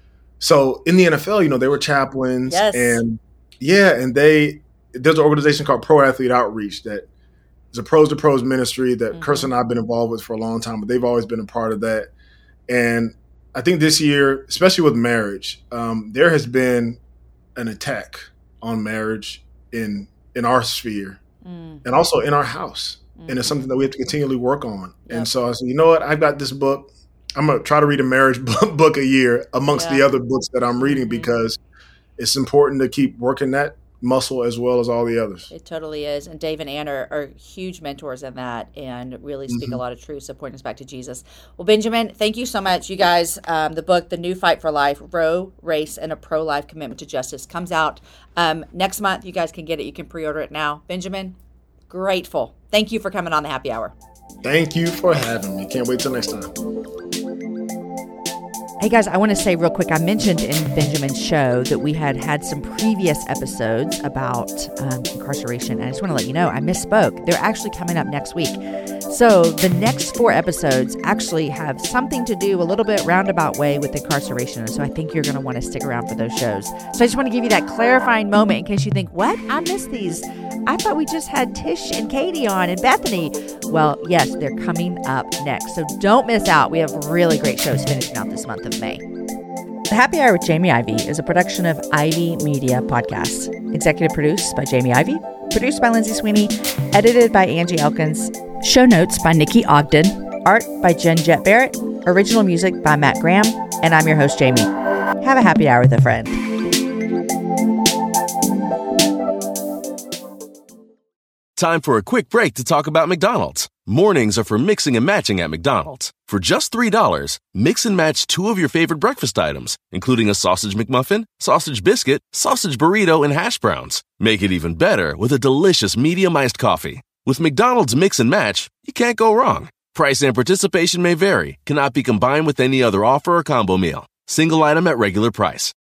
Speaker 3: so in the N F L, you know, they were chaplains.
Speaker 2: Yes.
Speaker 3: And, yeah, and they – there's an organization called Pro Athlete Outreach that – it's a pros to pros ministry that mm-hmm. Kirsten and I have been involved with for a long time, but they've always been a part of that. And I think this year, especially with marriage, um, there has been an attack on marriage in in our sphere mm. and also in our house. Mm-hmm. And it's something that we have to continually work on. Yep. And so I said, you know what? I've got this book. I'm going to try to read a marriage book a year amongst yeah. the other books that I'm reading mm-hmm. because it's important to keep working that muscle as well as all the others.
Speaker 2: It totally is. And Dave and Ann are, are huge mentors in that and really speak mm-hmm. a lot of truth, so pointing us back to Jesus. Well, Benjamin, thank you so much. You guys, um, the book, The New Fight for Life, Roe, Race, and a Pro-Life Commitment to Justice comes out um, next month. You guys can get it. You can pre-order it now. Benjamin, grateful. Thank you for coming on the Happy Hour.
Speaker 3: Thank you for having me. Can't wait till next time.
Speaker 2: Hey guys, I want to say real quick, I mentioned in Benjamin's show that we had had some previous episodes about um, incarceration, and I just want to let you know I misspoke. They're actually coming up next week. So the next four episodes actually have something to do a little bit roundabout way with incarceration. So I think you're going to want to stick around for those shows. So I just want to give you that clarifying moment in case you think, what? I missed these. I thought we just had Tish and Katie on and Bethany. Well, yes, they're coming up next. So don't miss out. We have really great shows finishing out this month of May. The Happy Hour with Jamie Ivey is a production of Ivy Media Podcasts. Executive produced by Jamie Ivey. Produced by Lindsay Sweeney. Edited by Angie Elkins. Show notes by Nikki Ogden. Art by Jen Jett Barrett. Original music by Matt Graham. And I'm your host, Jamie. Have a happy hour with a friend.
Speaker 4: Time for a quick break to talk about McDonald's. Mornings are for mixing and matching at McDonald's. For just three dollars, mix and match two of your favorite breakfast items, including a sausage McMuffin, sausage biscuit, sausage burrito, and hash browns. Make it even better with a delicious medium iced coffee. With McDonald's Mix and Match, you can't go wrong. Price and participation may vary, cannot be combined with any other offer or combo meal. Single item at regular price.